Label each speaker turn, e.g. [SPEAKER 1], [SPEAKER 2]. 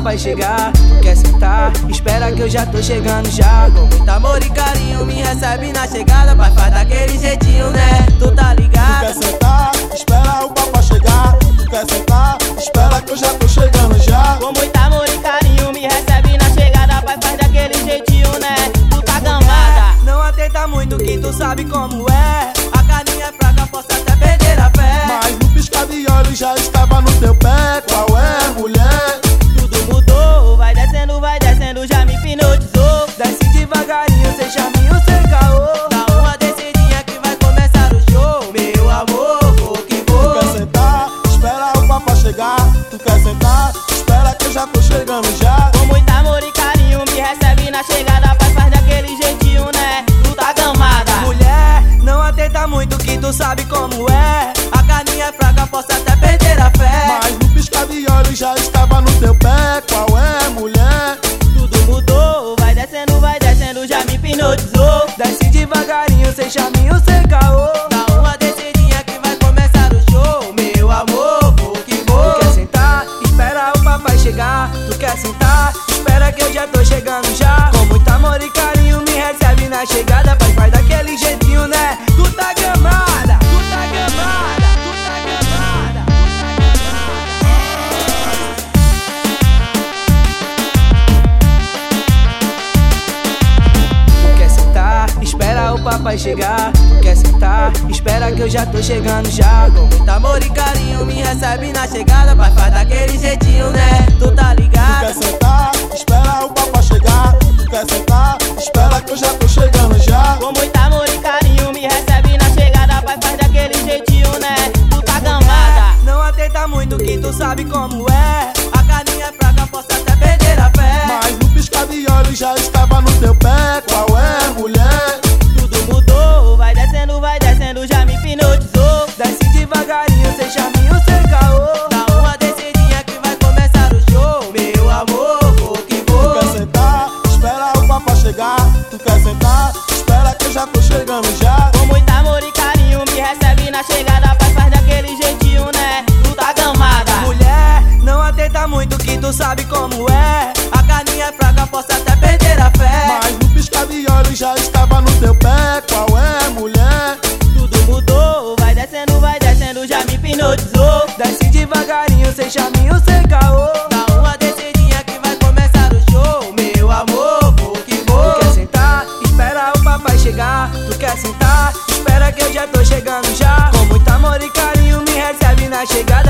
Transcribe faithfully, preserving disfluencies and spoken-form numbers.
[SPEAKER 1] papai chegar. Tu quer sentar? Espera que eu já tô chegando já.
[SPEAKER 2] Com muito amor e carinho me recebe na chegada. Pai, faz daquele jeitinho, né? Tu tá ligado?
[SPEAKER 3] Tu quer sentar? Espera o papai chegar. Tu quer sentar? Espera que eu já tô chegando já.
[SPEAKER 2] Com muito amor e carinho me recebe na chegada. Pai, faz daquele jeitinho, né? Tu tá gamada.
[SPEAKER 1] Não atenta muito que tu sabe como é. A carninha é fraca, posso até perder a fé.
[SPEAKER 3] Mas no piscar de olhos já estava no teu pé. Qual é, mulher?
[SPEAKER 2] Tudo mudou, vai descendo, vai descendo, já me hipnotizou.
[SPEAKER 1] Desce devagarinho, sem chaminho, sem caô.
[SPEAKER 2] Dá uma descidinha que vai começar o show. Meu amor, vou que vou.
[SPEAKER 3] Tu quer sentar? Espera o papai chegar. Tu quer sentar? Espera que eu já tô chegando já.
[SPEAKER 2] Com muito amor e carinho me recebe na chegada. Pai, faz daquele jeitinho, né? Tu tá gamada.
[SPEAKER 1] Mulher, não atenta muito que tu sabe como é. A carninha é fraca, posso até perder a fé.
[SPEAKER 3] Mas no piscar de olhos já estava no teu pé. Qual é, mulher?
[SPEAKER 2] Tudo mudou, vai descendo, vai descendo, já me hipnotizou.
[SPEAKER 1] Desce devagarinho, sem chaminho, sem caô.
[SPEAKER 2] Dá uma descidinha que vai começar o show. Meu amor, vou que vou.
[SPEAKER 1] Tu quer sentar? Espera o papai chegar. Tu quer sentar? Espera que eu já tô chegando já. Com muito amor e carinho me recebe na chegada. Pai, faz daquele jeitinho, né? Tu tá gamada, tu tá gamada, tu tá gamada, tu tá gamada. Tu quer sentar? Espera o papai chegar. Tu quer sentar? Espera que eu já tô chegando já.
[SPEAKER 2] Com muito amor e carinho me recebe na chegada. Pai, faz daquele jeitinho, né? Tu tá
[SPEAKER 3] Tu
[SPEAKER 2] ligado?
[SPEAKER 3] quer sentar? Espera o papai chegar. Tu quer sentar? Espera que eu já tô chegando já.
[SPEAKER 2] Com muito amor e carinho me recebe na chegada. Pai, faz daquele jeitinho, né? Tu tá gamada.
[SPEAKER 1] Não atenta muito que tu sabe como é. A carninha é fraca, posso até perder a fé.
[SPEAKER 3] Mas no piscar de olhos já estava no teu pé. Qual é, mulher?
[SPEAKER 2] Tudo mudou, vai descendo, vai descendo, já me hipnotizou.
[SPEAKER 1] Desce devagarinho, sem chaminho, sem caô.
[SPEAKER 2] Dá uma descidinha que vai começar o show. Meu amor, vou que
[SPEAKER 3] Tu
[SPEAKER 2] vou.
[SPEAKER 3] quer sentar? Espera o papai chegar. Tu quer sentar? Espera que eu já tô chegando já.
[SPEAKER 2] Com muito amor e carinho me recebe na chegada. Pai, faz daquele jeitinho, né? Tu tá gamada.
[SPEAKER 1] Mulher, não atenta muito que tu sabe como é. A carninha é fraca, posso até perder a fé.
[SPEAKER 3] Mas no piscar de olhos já estava no teu pé. Qual é, mulher?
[SPEAKER 2] Tudo mudou, vai descendo, vai descendo, já me hipnotizou.
[SPEAKER 1] Desce devagarinho, sem chaminho, sem caô.
[SPEAKER 2] Dá uma descidinha que vai começar o show. Meu amor, vou que vou.
[SPEAKER 1] Tu quer sentar? Espera o papai chegar. Tu quer sentar? Espera que eu já tô chegando já. Com muito amor e carinho me recebe na chegada.